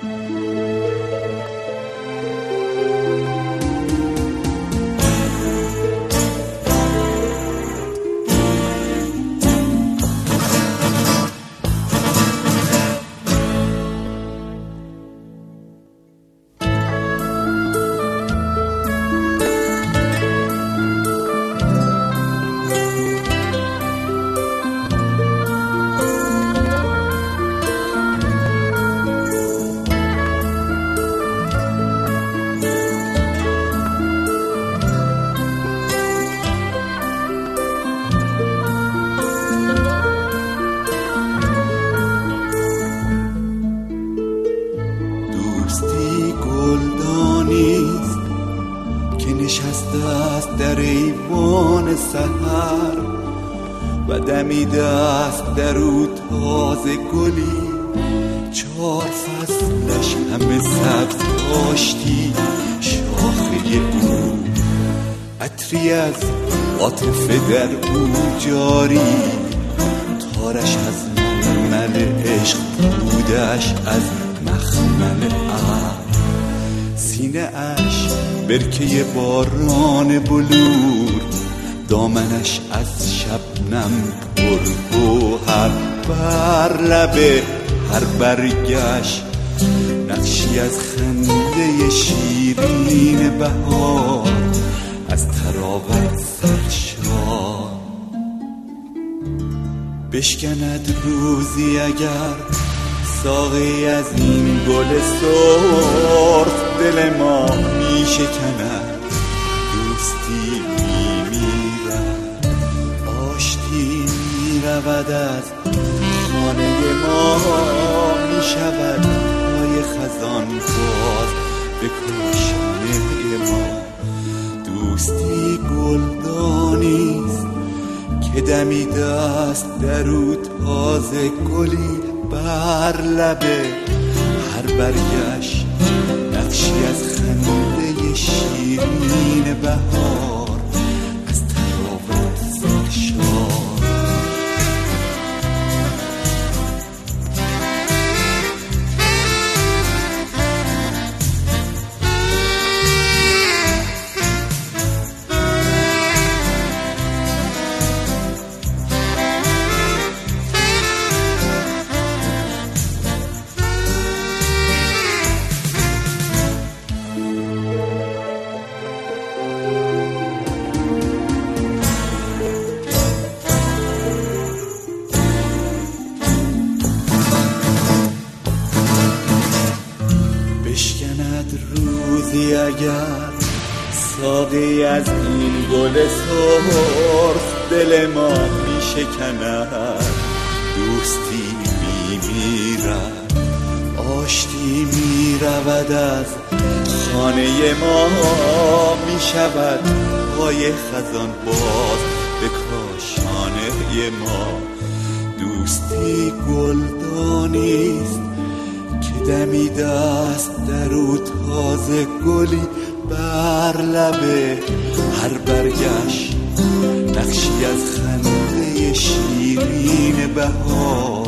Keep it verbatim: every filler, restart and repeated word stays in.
دوستی گلدانیست که نشسته است در ایوان سحر و دمیده است در او تازه گلی. چار فصلش همه سبز کاشتی، شاخه او عطری از عاطفه در او جاری. تارش از مخمل عشق، بودش از مخمل عقل. سینه اش برکه باران بلور، دامنش از شبنم پر گوهر. بر لب هر برگش نقشی از خنده شیرین بهار، از طراوت سرشار. بشکند روزی اگر ساقی از این گل سرخ، دل ما می شکند. دوستی می میرد، آشتی می رود، از خانه ما می شود پای خزان باز به کاشانه ما. دوستی گلدانیست که دمیده است در او تازه گلی. بر لب هر برگش نقشی از خنده شیرین بهار، از طراوت سرشار. روزی اگر ساقی از این گل سرخ، دل ما می شکند. دوستی می میرد، آشتی می رود، از خانه ما می شود پای خزان باز به کاشانه ما. دوستی گلدانیست که دمیده است در او تازه گلی. بر لب هر برگش نقشی از خنده شیرین بهار،